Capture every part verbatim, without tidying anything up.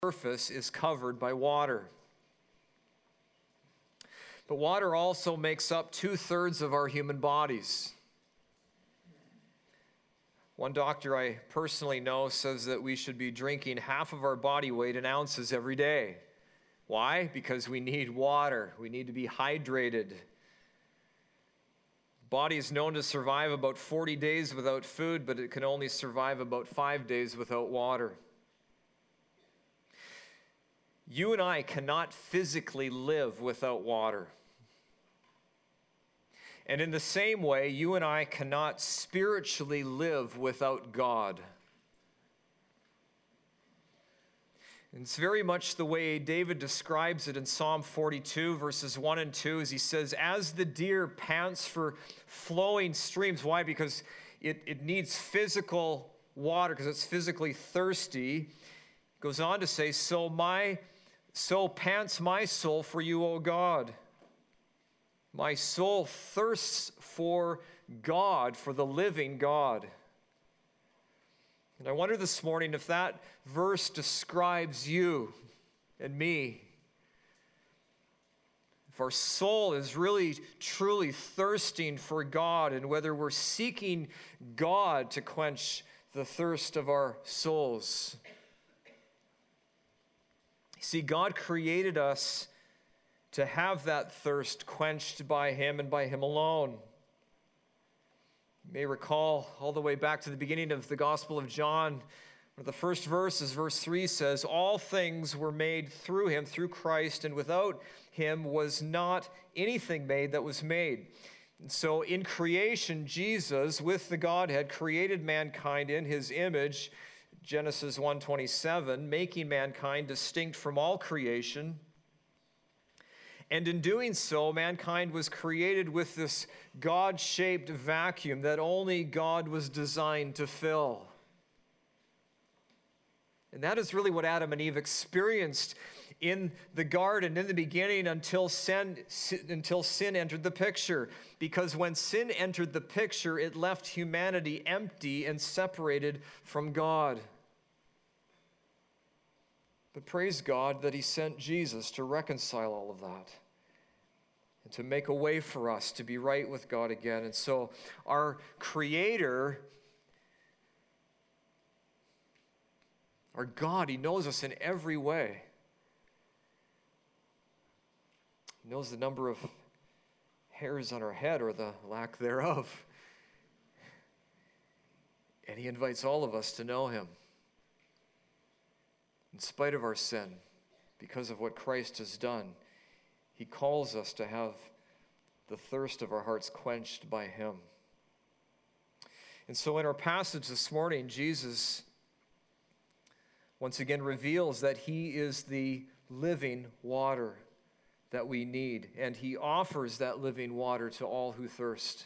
surface is covered by water. But water also makes up two-thirds of our human bodies. One doctor I personally know says that we should be drinking half of our body weight in ounces every day. Why? Because we need water. We need to be hydrated. Body is known to survive about forty days without food, but it can only survive about five days without water. You and I cannot physically live without water. And in the same way, you and I cannot spiritually live without God. And it's very much the way David describes it in Psalm forty-two, verses one and two, as he says, as the deer pants for flowing streams. Why? Because it, it needs physical water, because it's physically thirsty. He goes on to say, so my so pants my soul for you, O God. My soul thirsts for God, for the living God. And I wonder this morning if that verse describes you and me. If our soul is really, truly thirsting for God, and whether we're seeking God to quench the thirst of our souls. See, God created us to have that thirst quenched by Him and by Him alone. You may recall all the way back to the beginning of the Gospel of John, one of the first verses, verse three says, all things were made through Him, through Christ, and without Him was not anything made that was made. And so in creation, Jesus, with the Godhead, created mankind in His image, Genesis one twenty-seven, making mankind distinct from all creation. And in doing so, mankind was created with this God-shaped vacuum that only God was designed to fill. And that is really what Adam and Eve experienced in the garden in the beginning until sin, until sin entered the picture. Because when sin entered the picture, it left humanity empty and separated from God. But praise God that He sent Jesus to reconcile all of that and to make a way for us to be right with God again. And so our Creator, our God, He knows us in every way. He knows the number of hairs on our head or the lack thereof. And He invites all of us to know Him. In spite of our sin, because of what Christ has done, He calls us to have the thirst of our hearts quenched by Him. And so in our passage this morning, Jesus once again reveals that He is the living water that we need, and He offers that living water to all who thirst.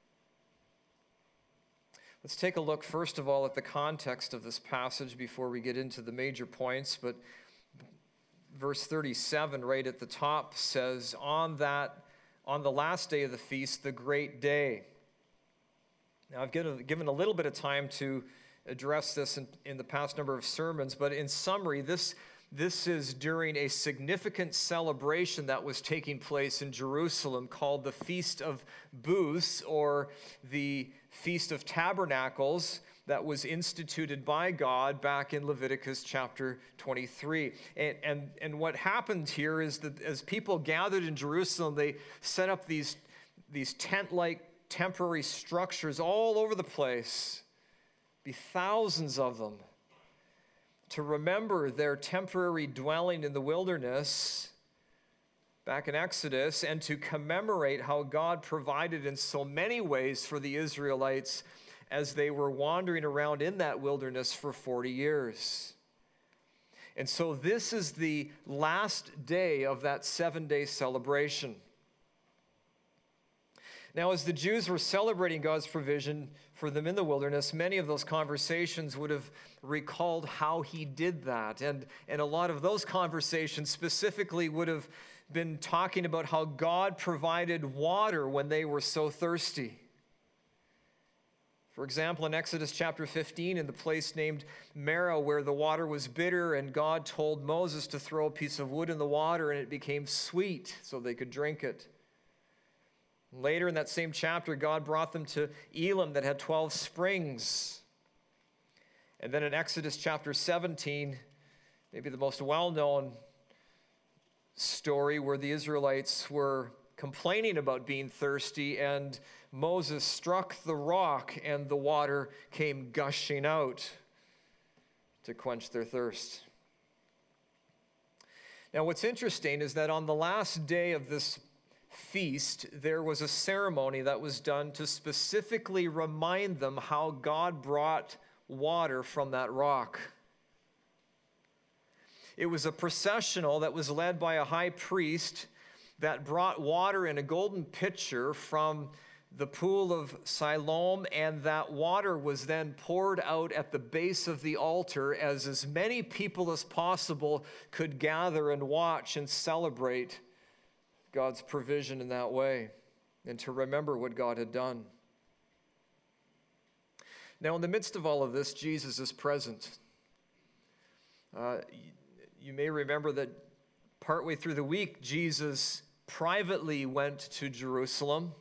Let's take a look, first of all, at the context of this passage before we get into the major points. But verse thirty-seven, right at the top, says, on that, on the last day of the feast, the great day. Now, I've given, given a little bit of time to address this in, in the past number of sermons, but in summary, this, this is during a significant celebration that was taking place in Jerusalem called the Feast of Booths, or the Feast of Tabernacles, that was instituted by God back in Leviticus chapter twenty-three. And, and, and what happened here is that as people gathered in Jerusalem, they set up these, these tent-like temporary structures all over the place, be thousands of them, to remember their temporary dwelling in the wilderness back in Exodus, and to commemorate how God provided in so many ways for the Israelites as they were wandering around in that wilderness for forty years. And so this is the last day of that seven-day celebration. Now, as the Jews were celebrating God's provision for them in the wilderness, many of those conversations would have recalled how He did that. And, and a lot of those conversations specifically would have been talking about how God provided water when they were so thirsty. For example, in Exodus chapter fifteen, in the place named Marah, where the water was bitter, and God told Moses to throw a piece of wood in the water, and it became sweet, so they could drink it. Later in that same chapter, God brought them to Elim that had twelve springs. And then in Exodus chapter seventeen, maybe the most well-known story, where the Israelites were complaining about being thirsty, and Moses struck the rock and the water came gushing out to quench their thirst. Now, what's interesting is that on the last day of this feast, there was a ceremony that was done to specifically remind them how God brought water from that rock. It was a processional that was led by a high priest that brought water in a golden pitcher from the pool of Siloam, and that water was then poured out at the base of the altar as as many people as possible could gather and watch and celebrate God's provision in that way, and to remember what God had done. Now, in the midst of all of this, Jesus is present. Uh, you may remember that partway through the week, Jesus privately went to Jerusalem,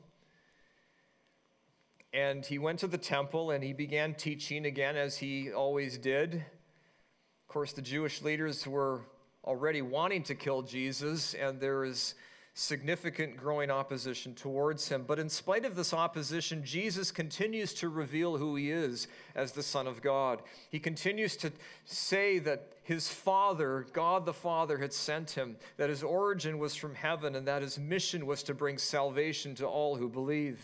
and he went to the temple and he began teaching again, as he always did. Of course, the Jewish leaders were already wanting to kill Jesus, and there is significant growing opposition towards him. But in spite of this opposition, Jesus continues to reveal who he is as the Son of God. He continues to say that his Father, God the Father, had sent him, that his origin was from heaven, and that his mission was to bring salvation to all who believe.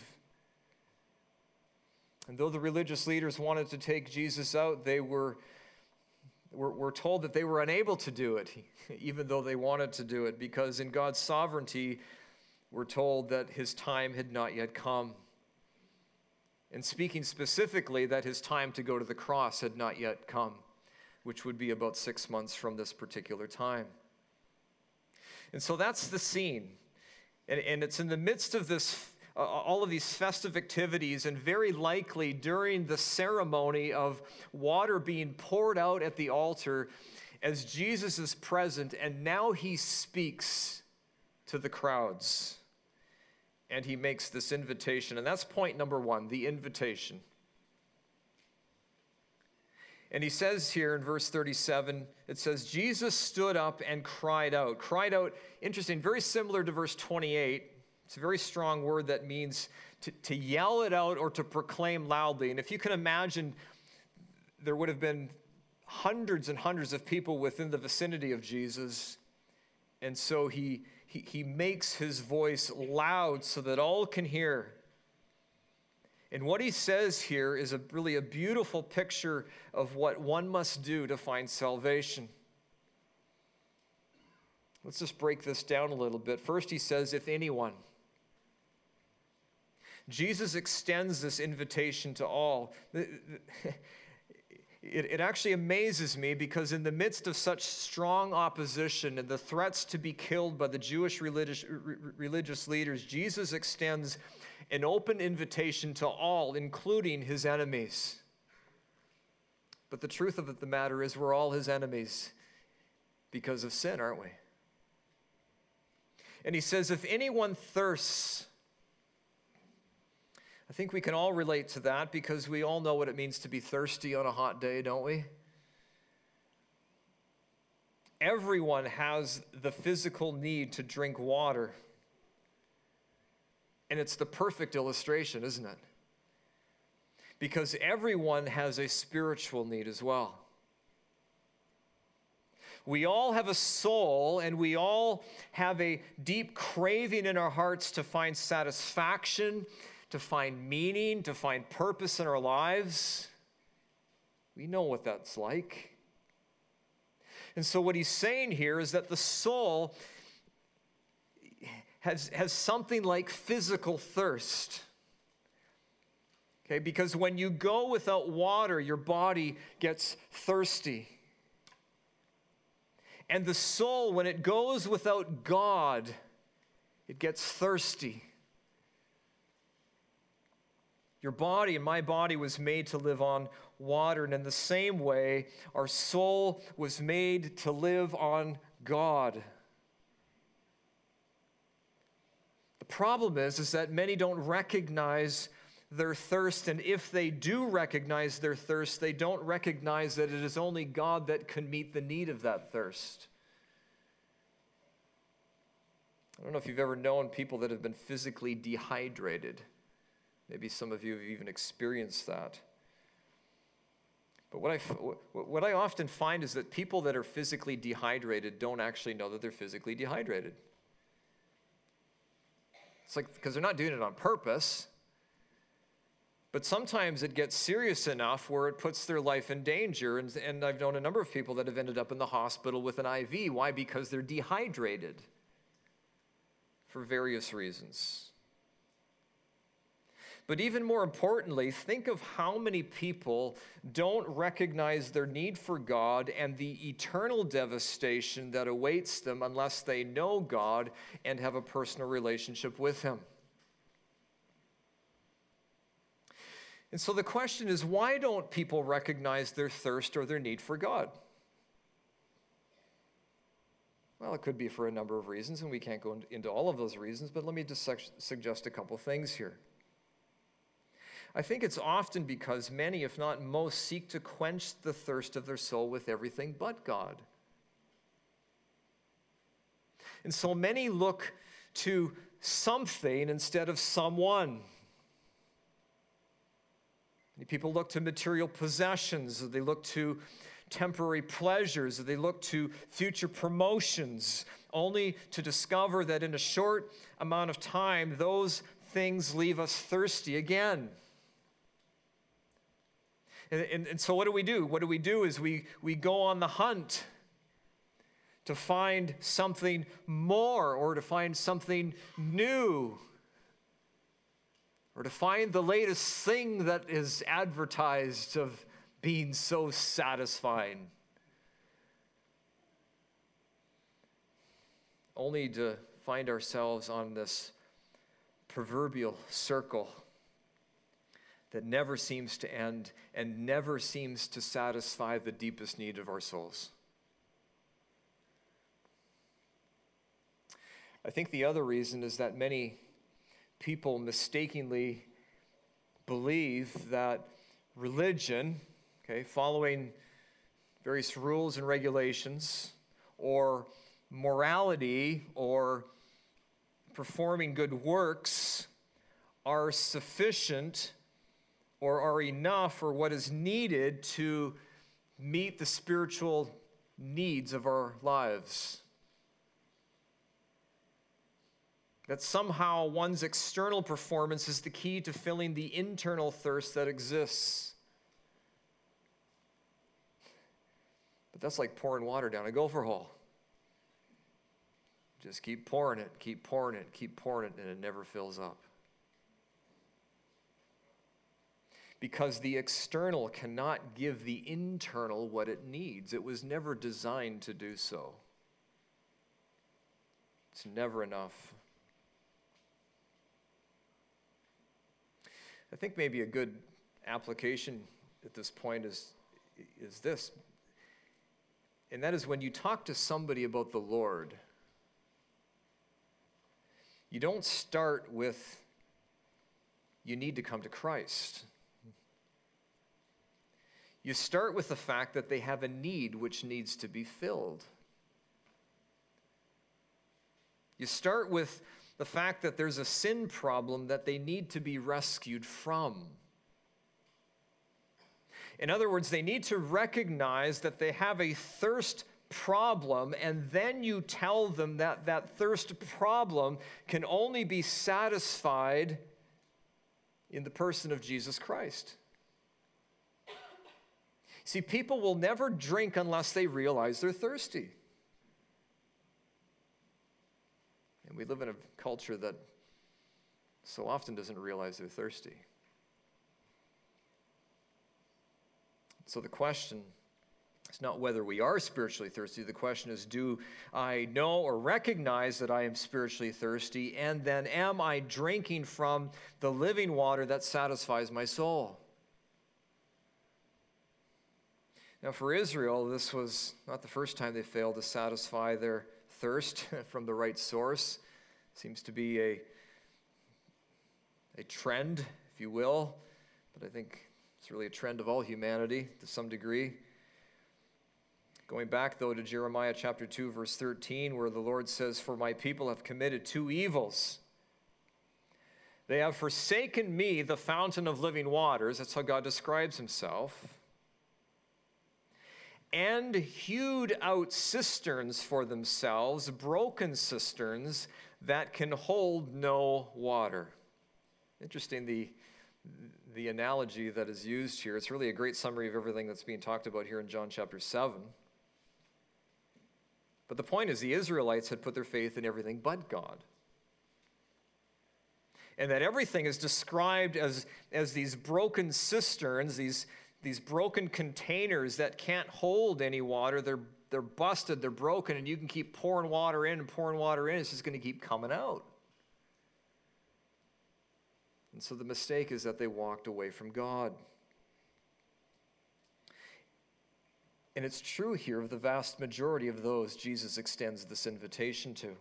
And though the religious leaders wanted to take Jesus out, they were We're, we're told that they were unable to do it, even though they wanted to do it, because in God's sovereignty, we're told that his time had not yet come. And speaking specifically, that his time to go to the cross had not yet come, which would be about six months from this particular time. And so that's the scene. And, and it's in the midst of this Uh, all of these festive activities, and very likely during the ceremony of water being poured out at the altar, as Jesus is present, and now he speaks to the crowds, and he makes this invitation. And that's point number one, the invitation. And he says here in verse thirty-seven, it says, Jesus stood up and cried out. Cried out, interesting, very similar to verse twenty-eight. It's a very strong word that means to, to yell it out or to proclaim loudly. And if you can imagine, there would have been hundreds and hundreds of people within the vicinity of Jesus. And so he, he, he makes his voice loud so that all can hear. And what he says here is a really a beautiful picture of what one must do to find salvation. Let's just break this down a little bit. First, he says, if anyone. Jesus extends this invitation to all. It, it actually amazes me, because in the midst of such strong opposition and the threats to be killed by the Jewish religious, religious leaders, Jesus extends an open invitation to all, including his enemies. But the truth of the matter is, we're all his enemies because of sin, aren't we? And he says, if anyone thirsts, I think we can all relate to that, because we all know what it means to be thirsty on a hot day, don't we? Everyone has the physical need to drink water. And it's the perfect illustration, isn't it? Because everyone has a spiritual need as well. We all have a soul, and we all have a deep craving in our hearts to find satisfaction, to find meaning, to find purpose in our lives. We know what that's like. And so what he's saying here is that the soul has, has something like physical thirst. Okay, because when you go without water, your body gets thirsty. And the soul, when it goes without God, it gets thirsty. Your body and my body was made to live on water, and in the same way, our soul was made to live on God. The problem is, is that many don't recognize their thirst, and if they do recognize their thirst, they don't recognize that it is only God that can meet the need of that thirst. I don't know if you've ever known people that have been physically dehydrated. Maybe some of you have even experienced that. But what I, what I often find is that people that are physically dehydrated don't actually know that they're physically dehydrated. It's like, because they're not doing it on purpose. But sometimes it gets serious enough where it puts their life in danger. And, and I've known a number of people that have ended up in the hospital with an I V. Why? Because they're dehydrated for various reasons. But even more importantly, think of how many people don't recognize their need for God and the eternal devastation that awaits them unless they know God and have a personal relationship with Him. And so the question is, why don't people recognize their thirst or their need for God? Well, it could be for a number of reasons, and we can't go into all of those reasons, but let me just suggest a couple things here. I think it's often because many, if not most, seek to quench the thirst of their soul with everything but God. And so many look to something instead of someone. Many people look to material possessions, or they look to temporary pleasures, or they look to future promotions, only to discover that in a short amount of time, those things leave us thirsty again. And, and, and so what do we do? What do we do is we, we go on the hunt to find something more, or to find something new, or to find the latest thing that is advertised of being so satisfying, only to find ourselves on this proverbial circle that never seems to end and never seems to satisfy the deepest need of our souls. I think the other reason is that many people mistakenly believe that religion, okay, following various rules and regulations, or morality, or performing good works are sufficient or are enough, or what is needed to meet the spiritual needs of our lives. That somehow one's external performance is the key to filling the internal thirst that exists. But that's like pouring water down a gopher hole. Just keep pouring it, keep pouring it, keep pouring it, and it never fills up. Because the external cannot give the internal what it needs. It was never designed to do so. It's never enough. I think maybe a good application at this point is, is this. And that is, when you talk to somebody about the Lord, you don't start with, you need to come to Christ. You start with the fact that they have a need which needs to be filled. You start with the fact that there's a sin problem that they need to be rescued from. In other words, they need to recognize that they have a thirst problem, and then you tell them that that thirst problem can only be satisfied in the person of Jesus Christ. See, people will never drink unless they realize they're thirsty. And we live in a culture that so often doesn't realize they're thirsty. So the question It's not whether we are spiritually thirsty. The question is, do I know or recognize that I am spiritually thirsty? And then am I drinking from the living water that satisfies my soul? Now, for Israel, this was not the first time they failed to satisfy their thirst from the right source. Seems to be a, a trend, if you will, but I think it's really a trend of all humanity to some degree. Going back, though, to Jeremiah chapter two, verse thirteen, where the Lord says, "For my people have committed two evils. They have forsaken me, the fountain of living waters," that's how God describes himself, "and hewed out cisterns for themselves, broken cisterns that can hold no water." Interesting, the, the analogy that is used here. It's really a great summary of everything that's being talked about here in John chapter seven. But the point is, the Israelites had put their faith in everything but God. And that everything is described as, as these broken cisterns, these, these broken containers that can't hold any water. They're, they're busted, they're broken, and you can keep pouring water in and pouring water in. It's just going to keep coming out. And so the mistake is that they walked away from God. And it's true here of the vast majority of those Jesus extends this invitation to.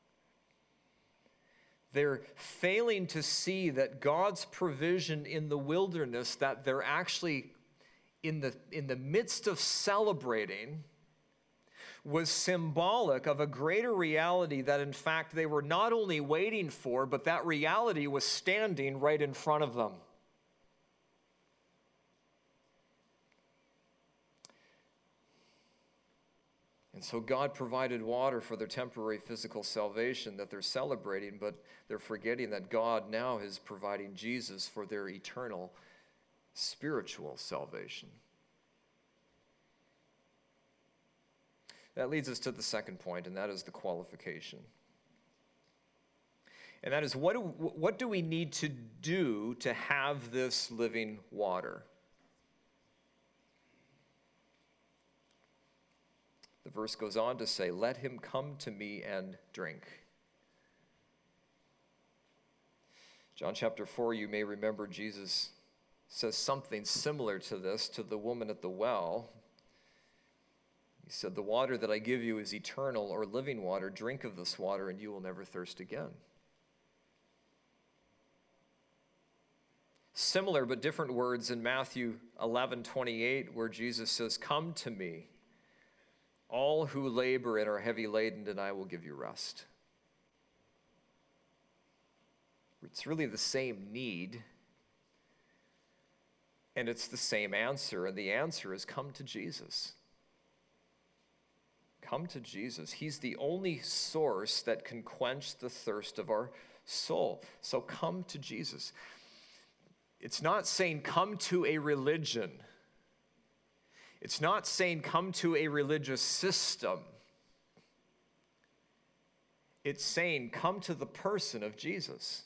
They're failing to see that God's provision in the wilderness, that they're actually in the, in the midst of celebrating, was symbolic of a greater reality that in fact they were not only waiting for, but that reality was standing right in front of them. And so God provided water for their temporary physical salvation that they're celebrating, but they're forgetting that God now is providing Jesus for their eternal spiritual salvation. That leads us to the second point, and that is the qualification. And that is, what do, what do we need to do to have this living water? The verse goes on to say, "Let him come to me and drink." John chapter four, you may remember Jesus says something similar to this to the woman at the well. He said, "The water that I give you is eternal or living water. Drink of this water and you will never thirst again." Similar but different words in Matthew eleven twenty-eight, where Jesus says, "Come to me, all who labor and are heavy laden, and I will give you rest." It's really the same need, and it's the same answer, and the answer is come to Jesus. Come to Jesus. He's the only source that can quench the thirst of our soul. So come to Jesus. It's not saying come to a religion. It's not saying come to a religious system. It's saying come to the person of Jesus.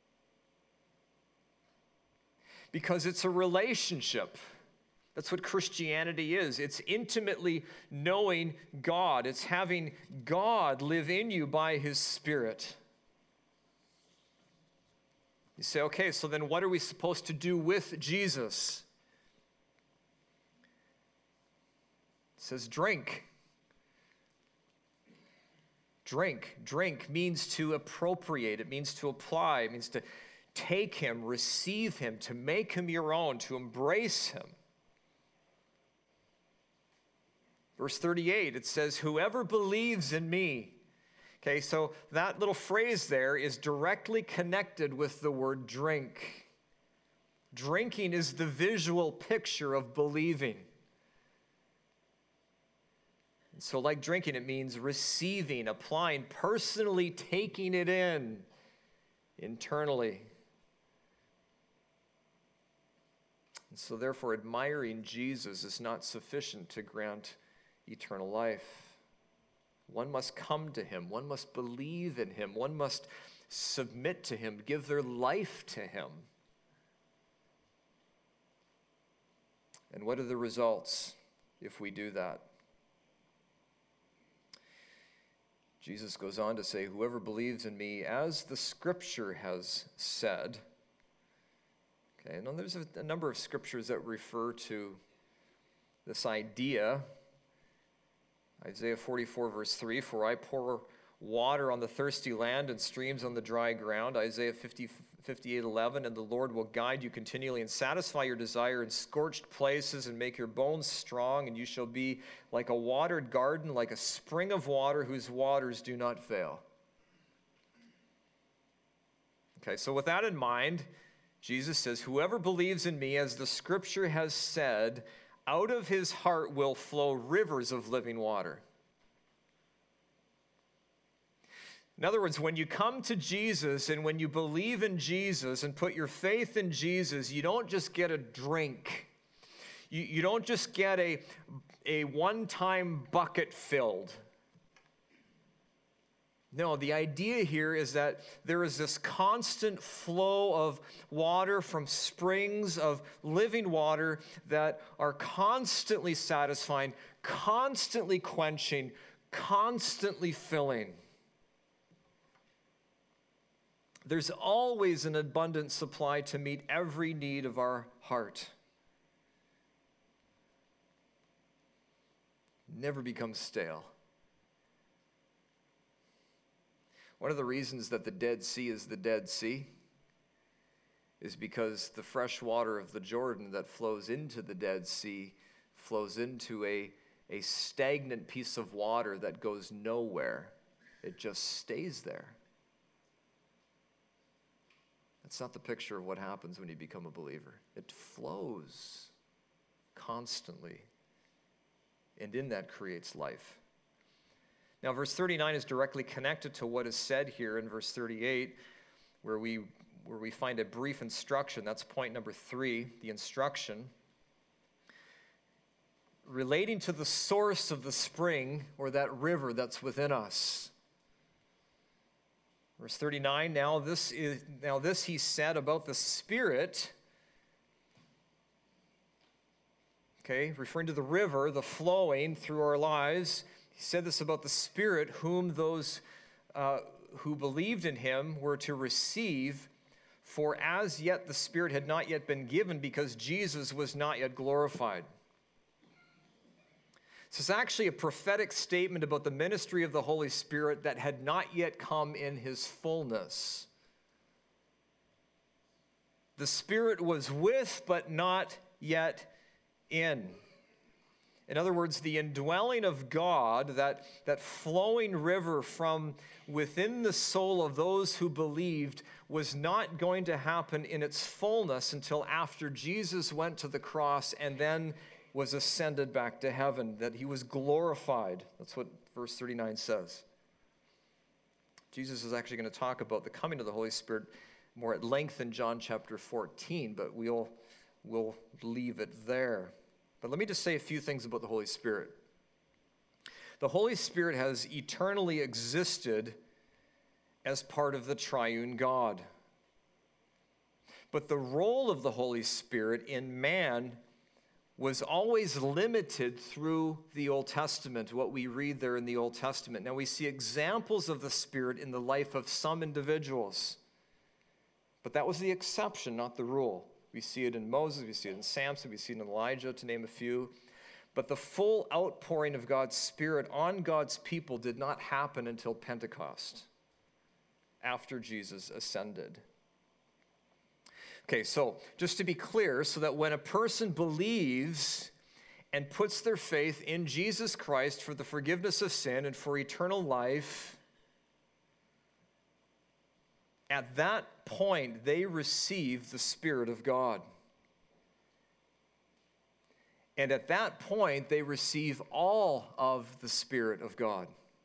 Because it's a relationship. That's what Christianity is. It's intimately knowing God. It's having God live in you by his Spirit. You say, okay, so then what are we supposed to do with Jesus? It says drink. Drink. Drink means to appropriate. It means to apply. It means to take him, receive him, to make him your own, to embrace him. Verse thirty-eight, it says, "Whoever believes in me." Okay, so that little phrase there is directly connected with the word drink. Drinking is the visual picture of believing. And so like drinking, it means receiving, applying, personally taking it in internally. And so therefore, admiring Jesus is not sufficient to grant eternal life. One must come to him. One must believe in him. One must submit to him, give their life to him. And what are the results? if we do that. Jesus goes on to say, whoever believes in me, as the scripture has said. Okay, now there's a, a number of scriptures that refer to this idea. Isaiah forty-four, verse three, for I pour water on the thirsty land and streams on the dry ground. Isaiah fifty, fifty-eight, eleven, and the Lord will guide you continually and satisfy your desire in scorched places and make your bones strong, and you shall be like a watered garden, like a spring of water whose waters do not fail. Okay, so with that in mind, Jesus says, whoever believes in me, as the scripture has said, out of his heart will flow rivers of living water. In other words, when you come to Jesus and when you believe in Jesus and put your faith in Jesus, you don't just get a drink. You, you don't just get a, a one-time bucket filled. No, the idea here is that there is this constant flow of water from springs of living water that are constantly satisfying, constantly quenching, constantly filling. There's always an abundant supply to meet every need of our heart. Never becomes stale. One of the reasons that the Dead Sea is the Dead Sea is because the fresh water of the Jordan that flows into the Dead Sea flows into a, a stagnant piece of water that goes nowhere. It just stays there. That's not the picture of what happens when you become a believer. It flows constantly, and in that creates life. Now, verse thirty-nine is directly connected to what is said here in verse thirty-eight, where we, where we find a brief instruction. That's point number three, the instruction. Relating to the source of the spring or that river that's within us. Verse thirty-nine, now this is now this he said about the Spirit. Okay, referring to the river, the flowing through our lives. He said this about the Spirit, whom those uh, who believed in him were to receive, for as yet the Spirit had not yet been given because Jesus was not yet glorified. This is actually a prophetic statement about the ministry of the Holy Spirit that had not yet come in his fullness. The Spirit was with, but not yet in. In other words, the indwelling of God, that, that flowing river from within the soul of those who believed, was not going to happen in its fullness until after Jesus went to the cross and then was ascended back to heaven, that he was glorified. That's what verse thirty-nine says. Jesus is actually going to talk about the coming of the Holy Spirit more at length in John chapter fourteen, but we'll, we'll leave it there. But let me just say a few things about the Holy Spirit. The Holy Spirit has eternally existed as part of the triune God. But the role of the Holy Spirit in man was always limited through the Old Testament, what we read there in the Old Testament. Now we see examples of the Spirit in the life of some individuals, but that was the exception, not the rule. We see it in Moses, we see it in Samson, we see it in Elijah, to name a few. But the full outpouring of God's Spirit on God's people did not happen until Pentecost, after Jesus ascended. Okay, so just to be clear, so that when a person believes and puts their faith in Jesus Christ for the forgiveness of sin and for eternal life, at that point, they receive the Spirit of God. And at that point, they receive all of the Spirit of God.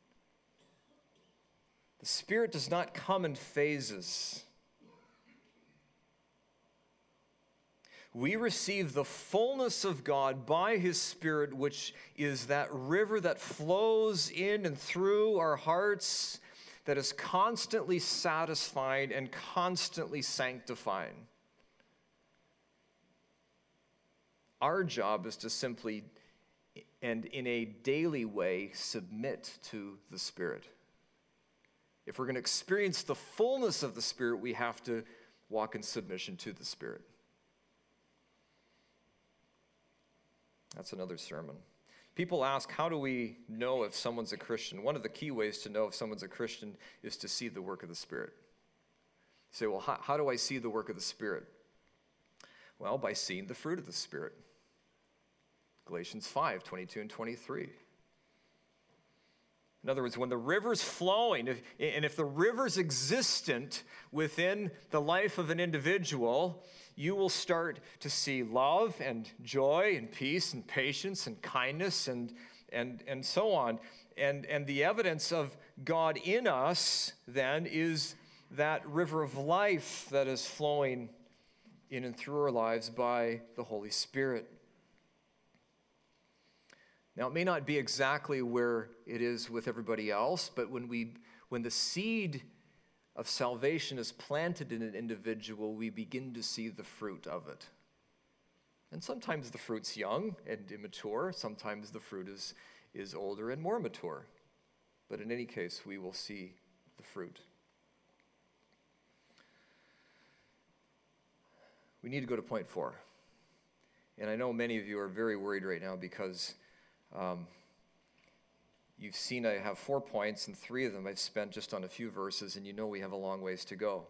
The Spirit does not come in phases. We receive the fullness of God by his Spirit, which is that river that flows in and through our hearts, that is constantly satisfying and constantly sanctifying. Our job is to simply and in a daily way submit to the Spirit. If we're going to experience the fullness of the Spirit, we have to walk in submission to the Spirit. That's another sermon. People ask, how do we know if someone's a Christian? One of the key ways to know if someone's a Christian is to see the work of the Spirit. You say, well, how, how do I see the work of the Spirit? Well, by seeing the fruit of the Spirit. Galatians five, twenty-two and twenty-three. In other words, when the river's flowing, if, and if the river's existent within the life of an individual, you will start to see love and joy and peace and patience and kindness and, and, and so on. And, and the evidence of God in us, then, is that river of life that is flowing in and through our lives by the Holy Spirit. Now, it may not be exactly where it is with everybody else, but when we, when the seed of salvation is planted in an individual, we begin to see the fruit of it. And sometimes the fruit's young and immature. Sometimes the fruit is, is older and more mature. But in any case, we will see the fruit. We need to go to point four. And I know many of you are very worried right now because Um, you've seen I have four points, and three of them I've spent just on a few verses, and you know we have a long ways to go.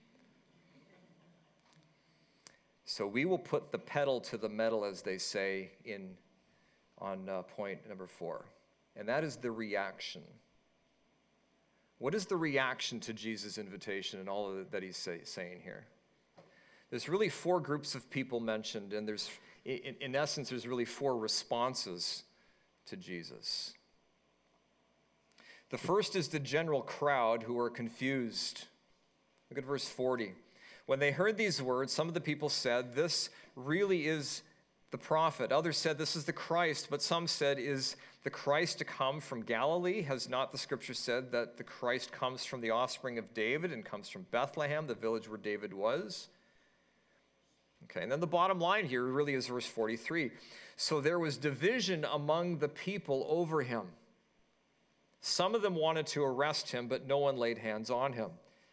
So we will put the pedal to the metal, as they say, in on uh, point number four, and that is the reaction. What is the reaction to Jesus' invitation and all of it that he's say, saying here? There's really four groups of people mentioned, and there's, in, in essence, there's really four responses to Jesus. The first is the general crowd who are confused. Look at verse forty. When they heard these words, some of the people said, "This really is the prophet." Others said, "This is the Christ." But some said, "Is the Christ to come from Galilee? Has not the scripture said that the Christ comes from the offspring of David and comes from Bethlehem, the village where David was?" Okay, and then the bottom line here really is verse forty-three. So there was division among the people over him. Some of them wanted to arrest him, but no one laid hands on him.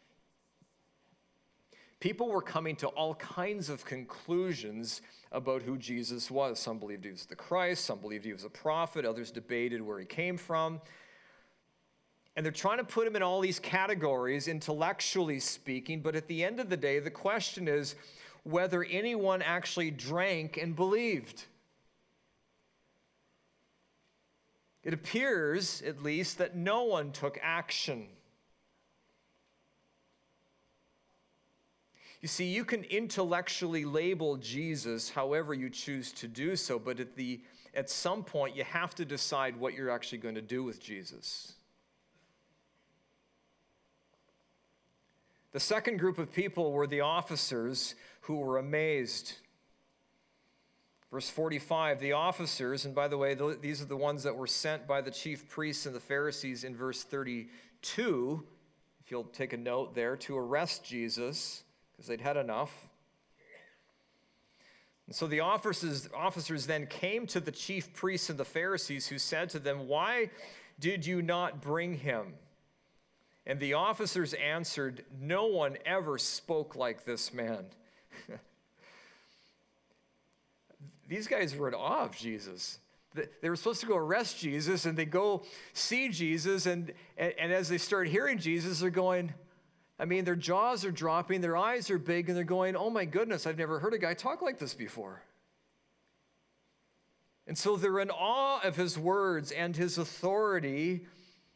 People were coming to all kinds of conclusions about who Jesus was. Some believed he was the Christ, some believed he was a prophet, others debated where he came from. And they're trying to put him in all these categories, intellectually speaking, but at the end of the day, the question is whether anyone actually drank and believed. It appears, at least, that no one took action. You see, you can intellectually label Jesus however you choose to do so, but at the at some point you have to decide what you're actually going to do with Jesus. The second group of people were the officers who were amazed. Verse forty-five, the officers, and by the way, these are the ones that were sent by the chief priests and the Pharisees in verse thirty-two, if you'll take a note there, to arrest Jesus, because they'd had enough. And so the officers, officers then came to the chief priests and the Pharisees, who said to them, "Why did you not bring him?" And the officers answered, "No one ever spoke like this man." These guys were in awe of Jesus. They were supposed to go arrest Jesus, and they go see Jesus, and, and, and as they start hearing Jesus, they're going, I mean, their jaws are dropping, their eyes are big, and they're going, "Oh my goodness, I've never heard a guy talk like this before." And so they're in awe of his words and his authority.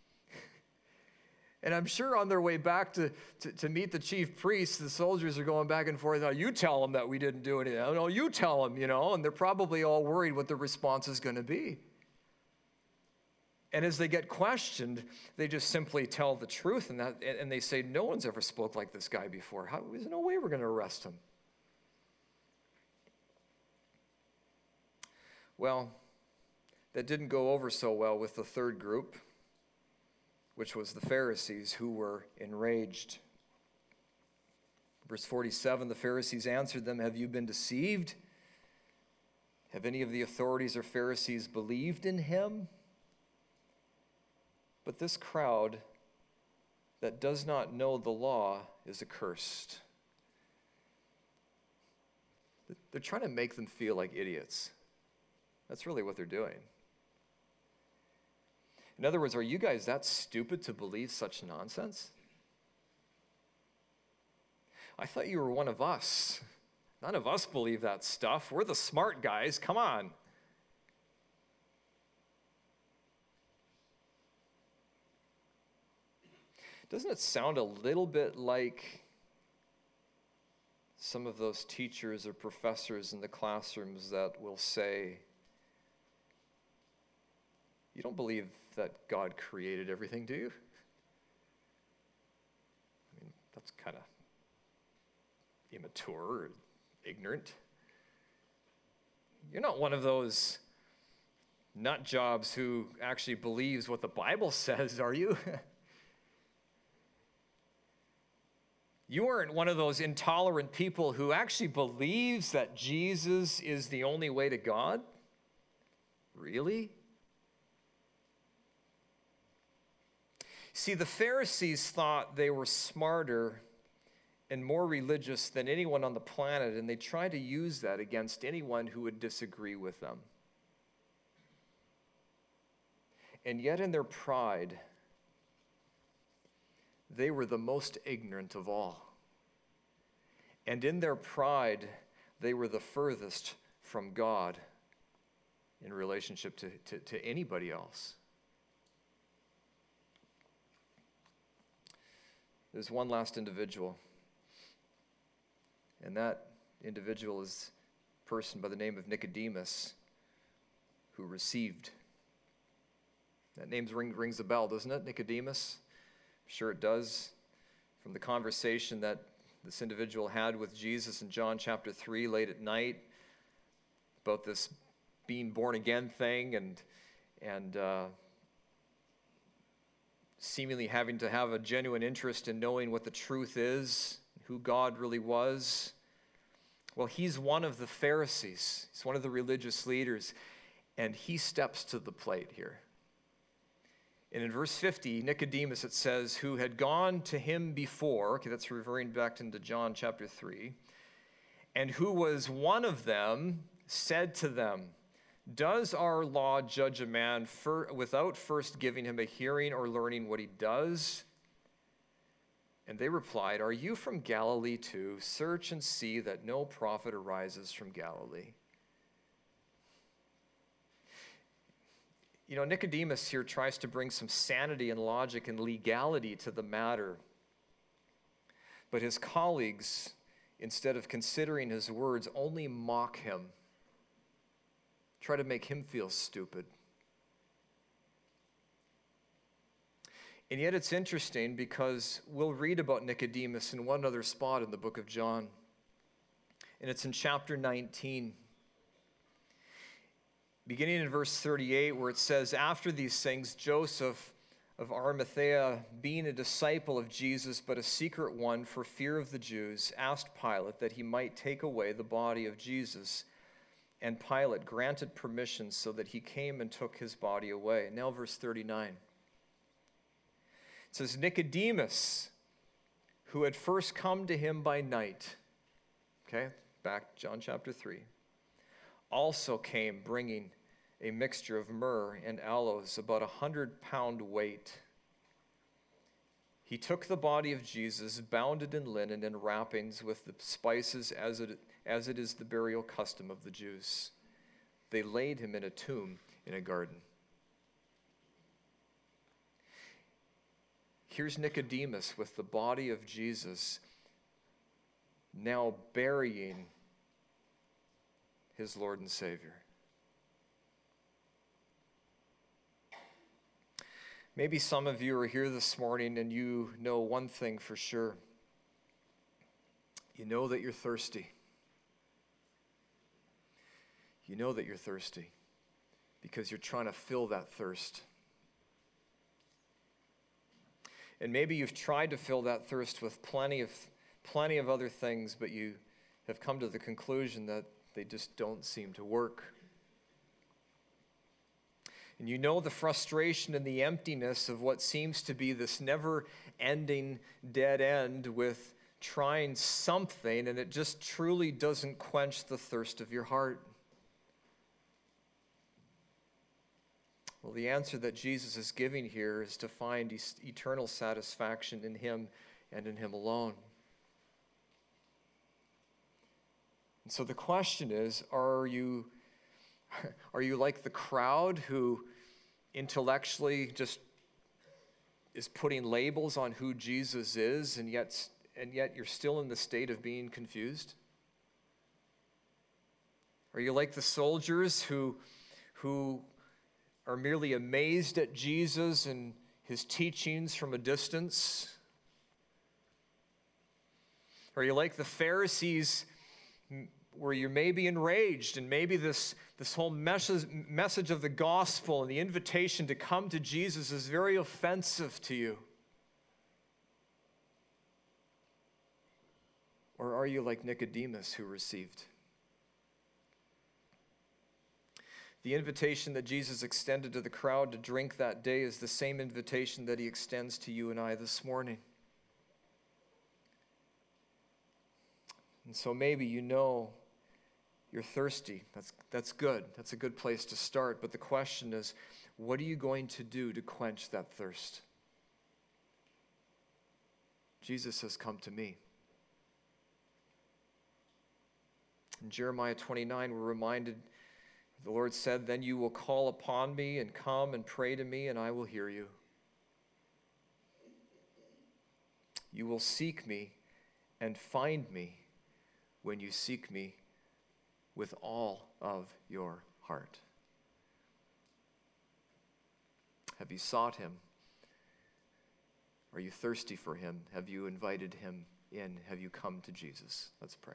And I'm sure on their way back to, to, to meet the chief priests, the soldiers are going back and forth. "Oh, you tell them that we didn't do anything. Oh, no, you tell them, you know." And they're probably all worried what the response is going to be. And as they get questioned, they just simply tell the truth. And, that, and they say, "No one's ever spoke like this guy before. How, there's no way we're going to arrest him." Well, that didn't go over so well with the third group, which was the Pharisees, who were enraged. Verse forty-seven, the Pharisees answered them, "Have you been deceived? Have any of the authorities or Pharisees believed in him? But this crowd that does not know the law is accursed. They're trying to make them feel like idiots. That's really what they're doing. In other words, are you guys that stupid to believe such nonsense? I thought you were one of us. None of us believe that stuff. We're the smart guys. Come on. Doesn't it sound a little bit like some of those teachers or professors in the classrooms that will say, you don't believe that God created everything, do you? I mean, that's kind of immature or ignorant. You're not one of those nut jobs who actually believes what the Bible says, are you? You aren't one of those intolerant people who actually believes that Jesus is the only way to God? Really? See, the Pharisees thought they were smarter and more religious than anyone on the planet, and they tried to use that against anyone who would disagree with them. And yet in their pride, they were the most ignorant of all. And in their pride, they were the furthest from God in relationship to, to, to anybody else. There's one last individual, and that individual is a person by the name of Nicodemus, who received. That name ring, rings a bell, doesn't it, Nicodemus? Sure it does. From the conversation that this individual had with Jesus in John chapter three late at night about this being born again thing and, and uh, seemingly having to have a genuine interest in knowing what the truth is, who God really was. Well, he's one of the Pharisees. He's one of the religious leaders, and he steps to the plate here. And in verse fifty, Nicodemus, it says, who had gone to him before, okay, that's referring back into John chapter three, and who was one of them, said to them, does our law judge a man for, without first giving him a hearing or learning what he does? And they replied, are you from Galilee too? Search and see that no prophet arises from Galilee. You know, Nicodemus here tries to bring some sanity and logic and legality to the matter. But his colleagues, instead of considering his words, only mock him, try to make him feel stupid. And yet it's interesting because we'll read about Nicodemus in one other spot in the book of John. And it's in chapter nineteen. Beginning in verse thirty-eight, where it says, after these things, Joseph of Arimathea, being a disciple of Jesus, but a secret one for fear of the Jews, asked Pilate that he might take away the body of Jesus. And Pilate granted permission so that he came and took his body away. Now verse thirty-nine. It says, Nicodemus, who had first come to him by night, okay, back John chapter three, also came bringing a mixture of myrrh and aloes, about a hundred pound weight. He took the body of Jesus, bound it in linen and wrappings with the spices as it, as it is the burial custom of the Jews. They laid him in a tomb in a garden. Here's Nicodemus with the body of Jesus now burying his Lord and Savior. Maybe some of you are here this morning and you know one thing for sure. You know that you're thirsty. You know that you're thirsty because you're trying to fill that thirst. And maybe you've tried to fill that thirst with plenty of plenty of other things, but you have come to the conclusion that they just don't seem to work. And you know the frustration and the emptiness of what seems to be this never-ending dead end with trying something, and it just truly doesn't quench the thirst of your heart. Well, the answer that Jesus is giving here is to find eternal satisfaction in him and in him alone. And so the question is, are you, are you like the crowd who intellectually just is putting labels on who Jesus is, and yet, and yet you're still in the state of being confused? Are you like the soldiers who, who are merely amazed at Jesus and his teachings from a distance? Are you like the Pharisees, where you may be enraged, and maybe this, this whole message, message of the gospel and the invitation to come to Jesus is very offensive to you? Or are you like Nicodemus, who received? The invitation that Jesus extended to the crowd to drink that day is the same invitation that he extends to you and I this morning. And so maybe you know you're thirsty. That's, that's good. That's a good place to start. But the question is, what are you going to do to quench that thirst? Jesus has come to me. In Jeremiah twenty-nine, we're reminded, the Lord said, "Then you will call upon me and come and pray to me, and I will hear you. You will seek me and find me when you seek me with all of your heart." Have you sought him? Are you thirsty for him? Have you invited him in? Have you come to Jesus? Let's pray.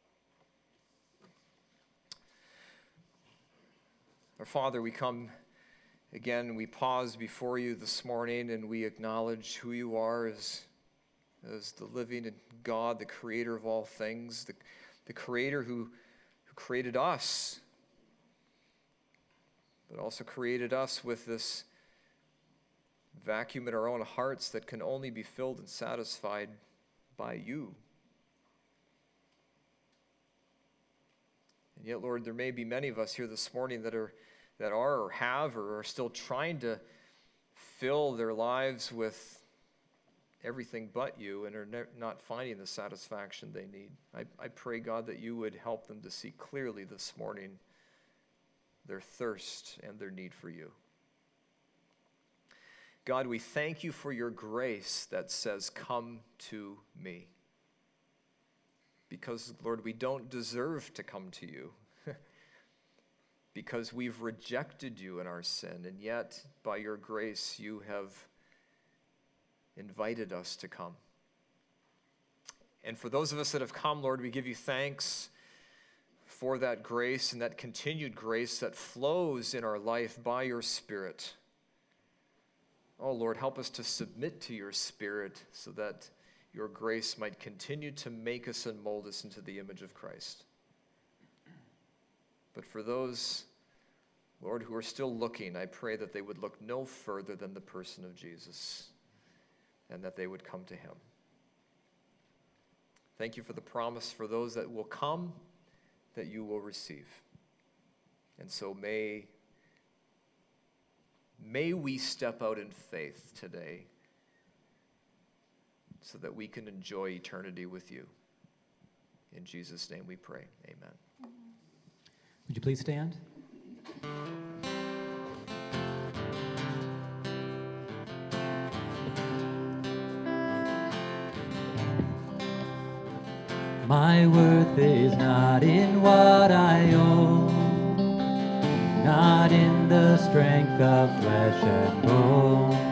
Our Father, we come again, we pause before you this morning, and we acknowledge who you are as, as the living God, the creator of all things, the, the creator who, who created us, but also created us with this vacuum in our own hearts that can only be filled and satisfied by you. And yet, Lord, there may be many of us here this morning that are that are or have or are still trying to fill their lives with everything but you and are ne- not finding the satisfaction they need. I, I pray, God, that you would help them to see clearly this morning their thirst and their need for you. God, we thank you for your grace that says, "Come to me." Because, Lord, we don't deserve to come to you. Because we've rejected you in our sin, and yet, by your grace, you have invited us to come. And for those of us that have come, Lord, we give you thanks for that grace and that continued grace that flows in our life by your Spirit. Oh, Lord, help us to submit to your Spirit so that your grace might continue to make us and mold us into the image of Christ. But for those, Lord, who are still looking, I pray that they would look no further than the person of Jesus and that they would come to him. Thank you for the promise for those that will come, that you will receive. And so may, may we step out in faith today so that we can enjoy eternity with you. In Jesus' name we pray. Amen. Would you please stand? My worth is not in what I own, not in the strength of flesh and bone.